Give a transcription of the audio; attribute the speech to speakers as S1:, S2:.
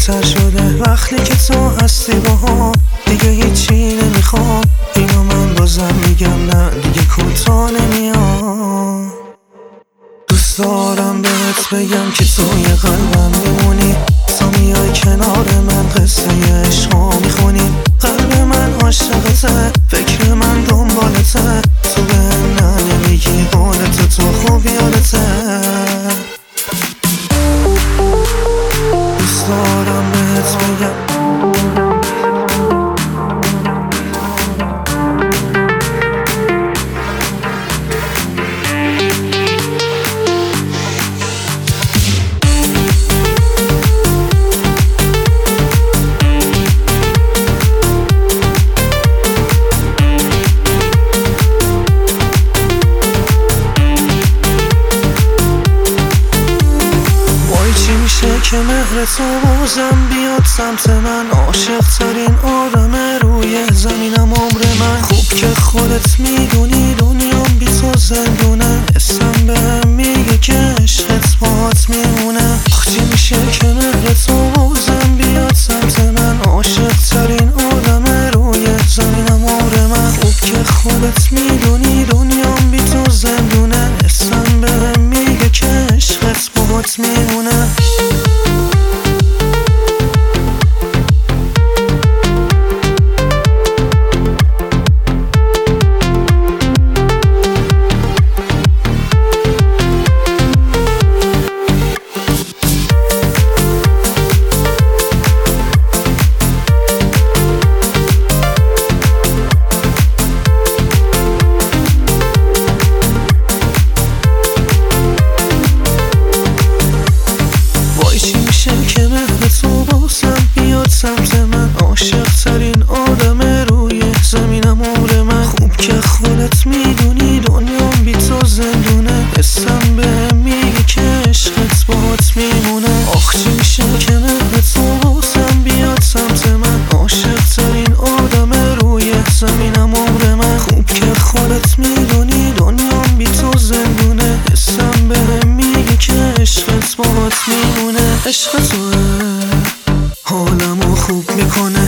S1: بهتر شده وقتی که تو هستی باها، دیگه هیچی نمیخوام. اینو من بازم میگم نه دیگه کوتاه نمیام. دوست دارم بهت بگم که توی قلبم میمونی، تا میای کنار من قصه عشقا میخونیم. قلب من عاشقته، فکر من دنبالته، تو بهم نه نمیگی قولت تو خوب یادته. دوست دارم بهت بگم که مهر تو بازم بیاد سمت من. عاشق ترین آدم روی زمینم عمر من. خوب که خودت میدونی دنیام بی تو زندونه. اسم بهم میگه که عشقت باهات میمونه. وقتی میشه که مهر تو بازم بیاد سمت من. عاشق ترین آدم روی زمینم عمر من. خوب که خودت میدونی دنیام بی تو زندونه. اسم بهم میگه که عشقت باهات میمونه. که مهر تو بازم بیاد سمت من. عاشق ترین آدم روی زمینم عمر من. خوب که خودت میدونی دنیام بی تو زندونه. اسم بهم میگه که عشقت باهات میمونه. آخ چی میشه که مهر تو بازم بیاد سمت من. عاشق ترین آدم روی زمینم عمر من. خوب که خودت میدونی دنیام بی تو زندونه. اسم بهم میگه که عشقت باهات میمونه. عشق توه حالمو خوب میکنه.